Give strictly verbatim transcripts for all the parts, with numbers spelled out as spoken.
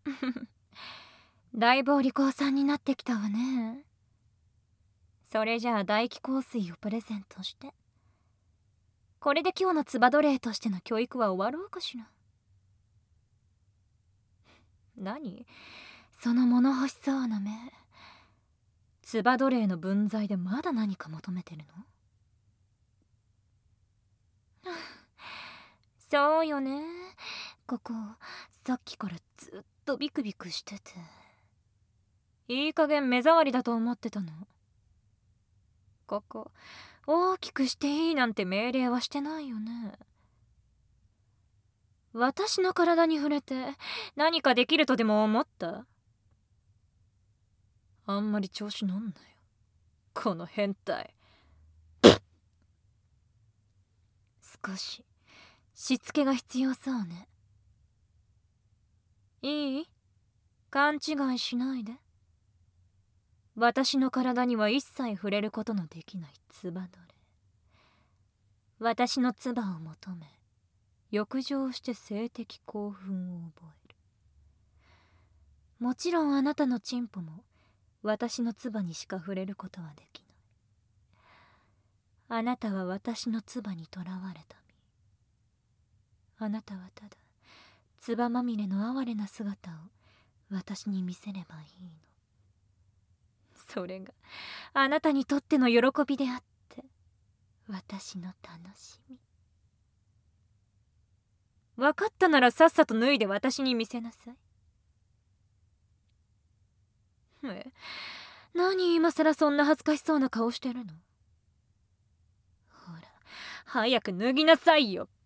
だいぶお利口さんになってきたわね。それじゃあ大気香水をプレゼントして、これで今日のつば奴隷としての教育は終わろうかしら。何その物欲しそうな目。つば奴隷の分際でまだ何か求めてるの？そうよね。ここさっきからずっとビクビクしてて、いい加減目障りだと思ってたの。ここ大きくしていいなんて命令はしてないよね。私の体に触れて何かできるとでも思った？あんまり調子乗んなよ、この変態。少ししつけが必要そうね。いい？勘違いしないで。私の体には一切触れることのできないつば奴隷。私の唾を求め浴場して性的興奮を覚える。もちろんあなたのチンポも私の唾にしか触れることはできない。あなたは私の唾にとらわれた身。あなたはただ唾まみれの哀れな姿を私に見せればいいの。それがあなたにとっての喜びであって私の楽しみ。分かったならさっさと脱いで私に見せなさい。え、何今さらそんな恥ずかしそうな顔してるの？ほら早く脱ぎなさいよ。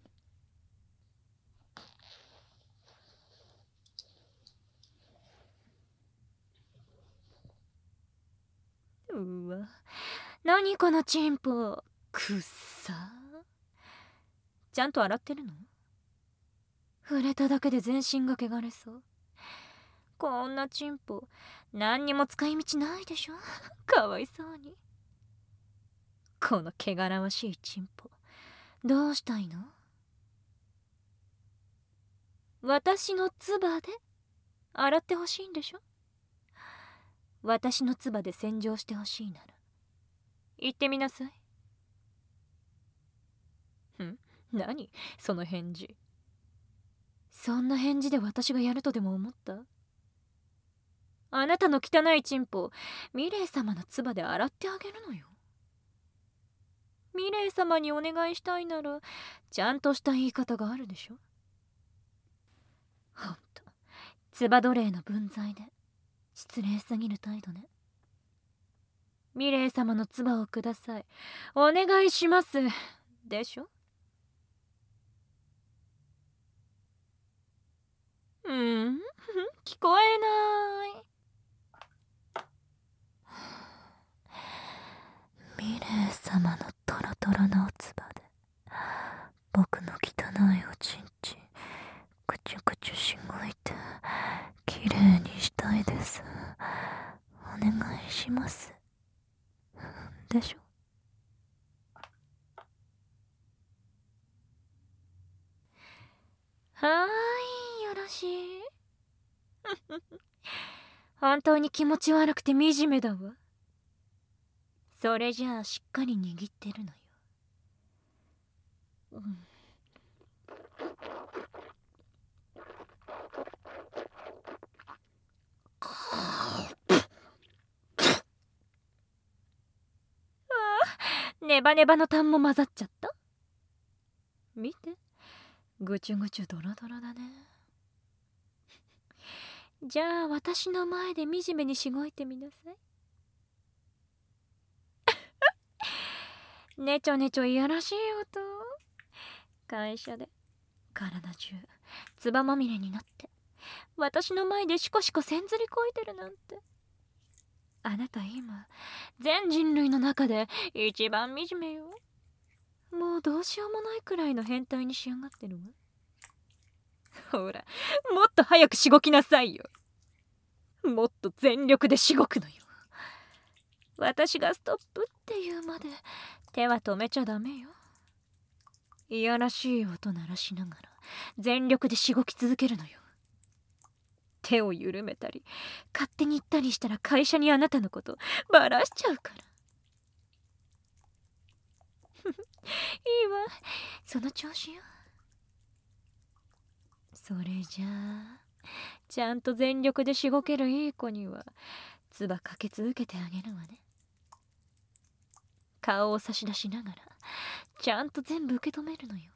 うわ、何このチンポ、くっさ。ちゃんと洗ってるの？触れただけで全身が汚れそう。こんなチンポ何にも使い道ないでしょ。かわいそうに。この汚らわしいチンポどうしたいの？私の唾で洗ってほしいんでしょ。私の唾で洗浄してほしいなら言ってみなさい。ん？何その返事。そんな返事で私がやるとでも思った？あなたの汚いチンポミレイ様の唾で洗ってあげるのよ。ミレイ様にお願いしたいならちゃんとした言い方があるでしょ。ほんと唾奴隷の分際で失礼すぎる態度ね。ミレイ様の唾をください、お願いしますでしょ。うん、聞こえない。ミレイ様のトロトロなおつばで僕の汚いおちんちんくちゅくちゅしごいてきれいにしたいです、お願いしますでしょ。はーい、よろしい。本当に気持ち悪くて惨めだわ。それじゃあしっかり握ってるのよ。うん、ネバネバのタンも混ざっちゃった。見て、ぐちゅぐちゅドロドロだね。じゃあ私の前で惨めにしごいてみなさい。ねちょねちょいやらしい音。会社で体中唾まみれになって私の前でシコシコせんずりこいてるなんて。あなた今全人類の中で一番惨めよ。もうどうしようもないくらいの変態に仕上がってるわ。ほらもっと早くしごきなさいよ。もっと全力でしごくのよ。私がストップって言うまで手は止めちゃダメよ。いやらしい音鳴らしながら全力でしごき続けるのよ。 手を緩めたり勝手に行ったりしたら会社にあなたのことバラしちゃうから。いいわ、その調子よ。それじゃあちゃんと全力でしごけるいい子には唾かけ続けてあげるわね。顔を差し出しながらちゃんと全部受け止めるのよ。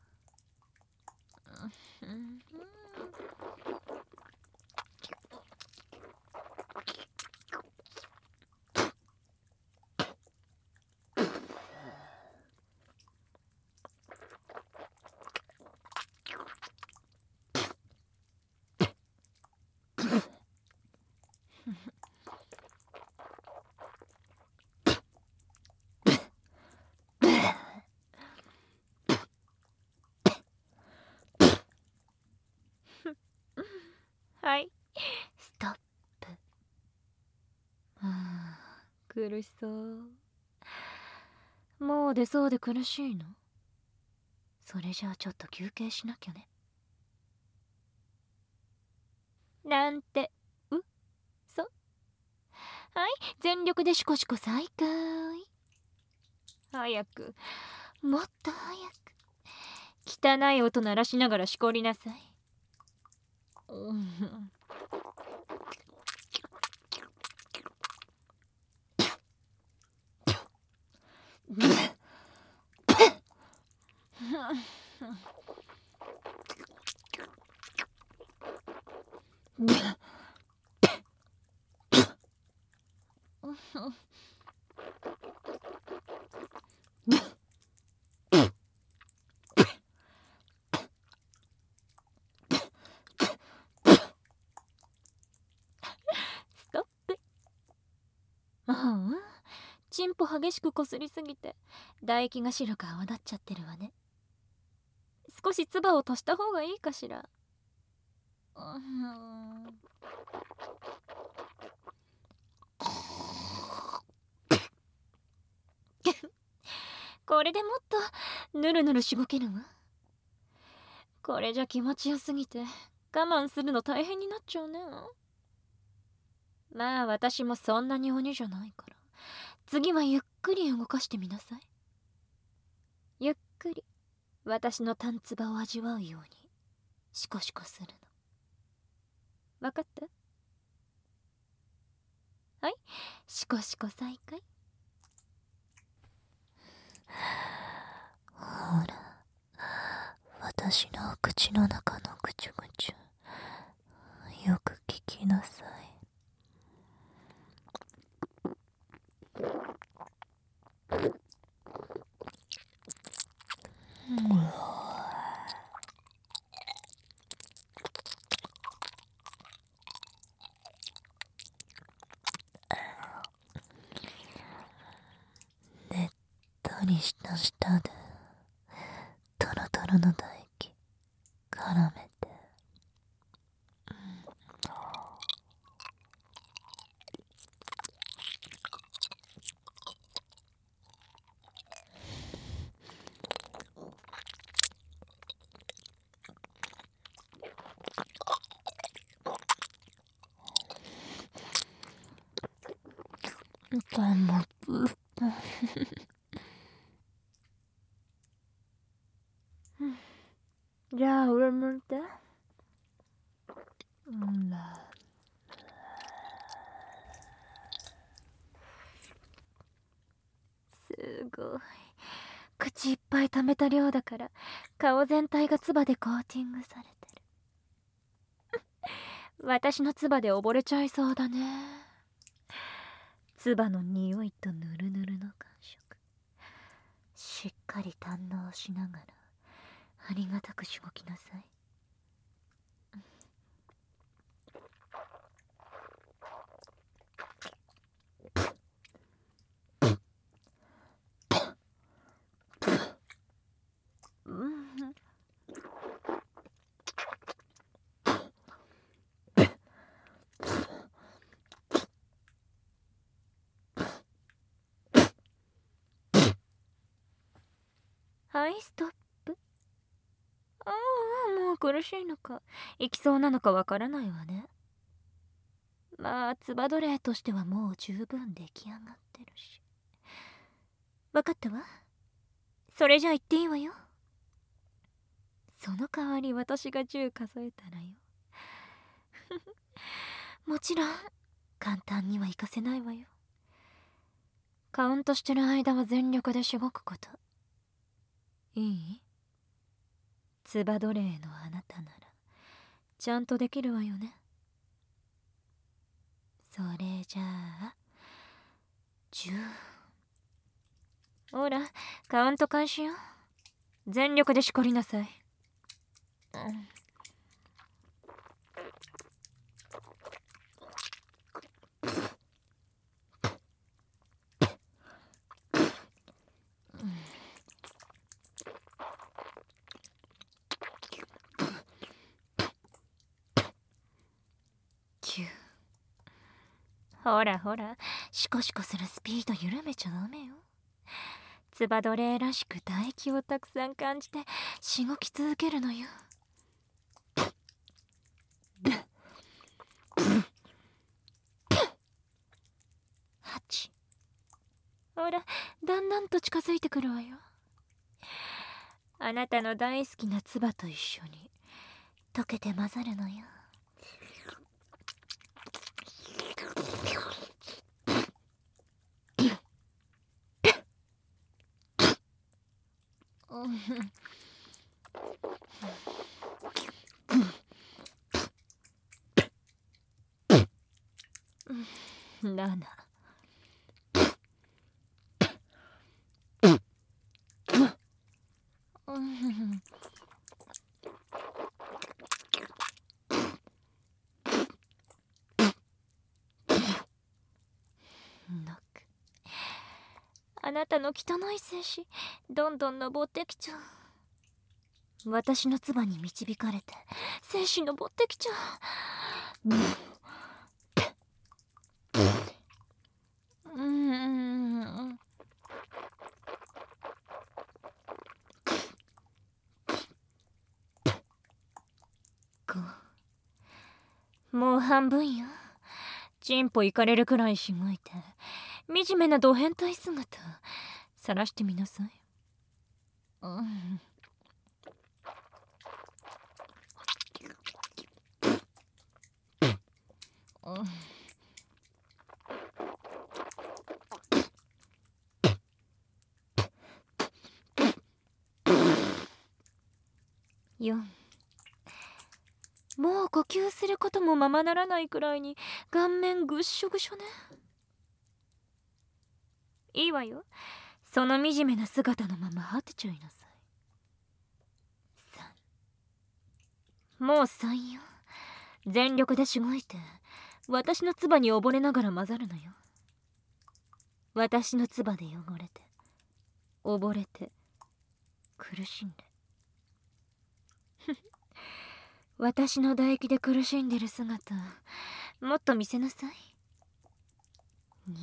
はい、ストップ。はあ、苦しそう。もう出そうで苦しいの？それじゃあちょっと休憩しなきゃね。なんてうそ。はい、全力でシコシコ再開。早く、もっと早く。汚い音鳴らしながらしこりなさい。うん。ストップ。ああ、チンポ激しくこすりすぎて唾液が白く泡立っちゃってるわね。少し唾を足した方がいいかしら。うん、これでもっとぬるぬるしごけるわ。これじゃ気持ちよすぎて我慢するの大変になっちゃうね。まあ私もそんなに鬼じゃないから次はゆっくり動かしてみなさい。ゆっくり私のタンツバを味わうようにシコシコするの。わかった？はい、シコシコ再開。ほら、私の口の中のぐちゅぐちゅよく聞きなさい。うん、ねっとりした舌でトロトロの唾液絡めて、でもじゃあ上向いて。うんだ。すごい。口いっぱい溜めた量だから顔全体が唾でコーティングされてる。私の唾で溺れちゃいそうだね。唾の匂いとぬるぬるの感触しっかり堪能しながらありがたくしごきなさい。はい、ストップ。ああ、もう苦しいのか行きそうなのかわからないわね。 まあつば奴隷としてはもう十分出来上がってるし。分かったわ。それじゃあ言っていいわよ。その代わり私がじゅう数えたらよ。もちろん簡単にはいかせないわよ。カウントしてる間は全力でしごくこと。いい？つば奴隷のあなたならちゃんとできるわよね。それじゃあじゅう。ほらカウント開始よ。全力でしこりなさい。うん。きゅう。ほらほら、シコシコするスピード緩めちゃダメよ。つば奴隷らしく唾液をたくさん感じてしごき続けるのよ。はち。ほらだんだんと近づいてくるわよ。あなたの大好きなつばと一緒に溶けて混ざるのよ。なな。あなたの汚い精子どんどん登ってきちゃう。私の唾に導かれて精子登ってきちゃう。うん。ご。もう半分よ。チンポいかれるくらいしごいて惨めなド変態姿晒してみなさい。うん。よん。もう呼吸することもままならないくらいに顔面ぐっしょぐしょね。いいわよ。その惨めな姿のまま果てちゃいなさい。さん。もうさんよ。全力でしごいて私の唾に溺れながら混ざるのよ。私の唾で汚れて溺れて苦しんで私の唾液で苦しんでる姿もっと見せなさい。に。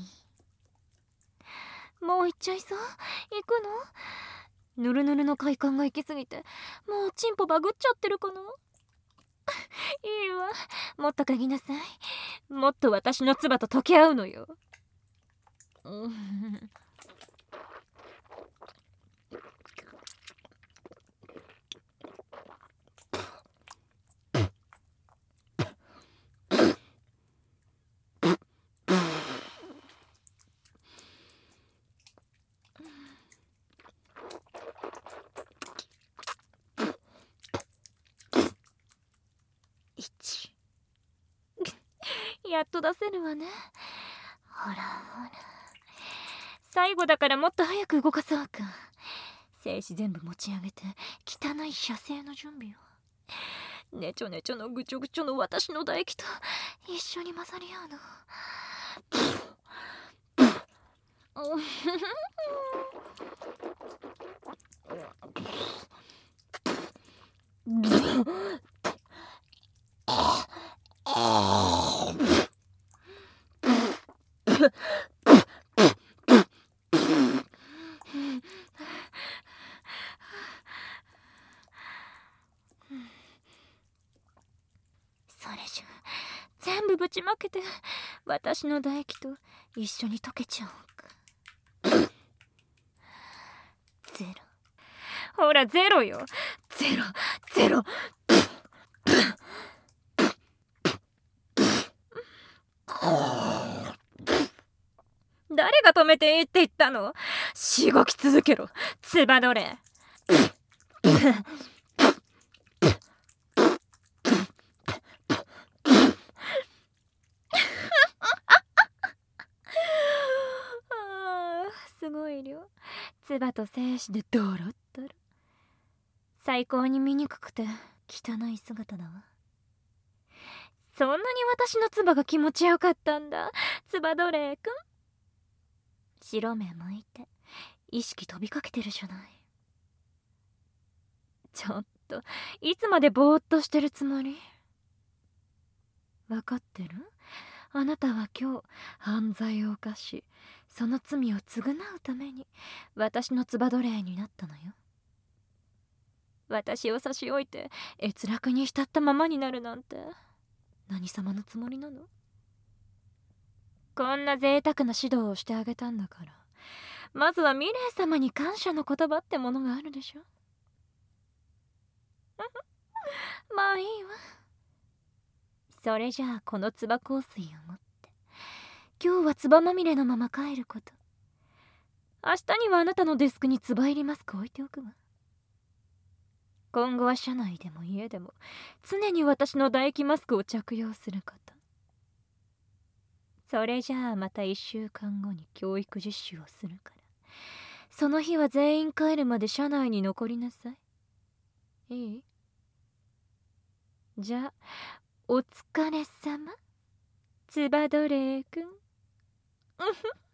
もう行っちゃいそう？行くの？ぬるぬるの快感が行き過ぎてもうチンポバグっちゃってるかな。いいわ、もっと嗅ぎなさい。もっと私の唾と溶け合うのよ。うん。いち。やっと出せるわね。ほらほら、最後だからもっと早く動かそうか。精子全部持ち上げて汚い射精の準備を。ねちょねちょのぐちょぐちょの私の唾液と一緒に混ざり合うの。それじゃ全部ぶちまけて私の唾液と一緒に溶けちゃおうか。ゼロ。ほらゼロよ。ゼロゼロ。誰が止めていいって言ったの？しごき続けろ、つばどれ。すごい量。唾と精子でドロッドロ。最高に醜くて汚い姿だわ。そんなに私の唾が気持ちよかったんだ、つばどれくん。白目向いて意識飛びかけてるじゃない。ちょっといつまでぼーっとしてるつもり？分かってる？あなたは今日犯罪を犯し、その罪を償うために私のつば奴隷になったのよ。私を差し置いて閲楽に浸ったままになるなんて何様のつもりなの？こんな贅沢な指導をしてあげたんだから、まずはミレイ様に感謝の言葉ってものがあるでしょ。まあいいわ。それじゃあこのつば香水を持って今日はつばまみれのまま帰ること。明日にはあなたのデスクにつば入りマスク置いておくわ。今後は社内でも家でも常に私の唾液マスクを着用すること。それじゃあまたいっしゅうかんごに教育実習をするから、その日は全員帰るまで社内に残りなさい。いい？じゃあお疲れ様、つばどれくん。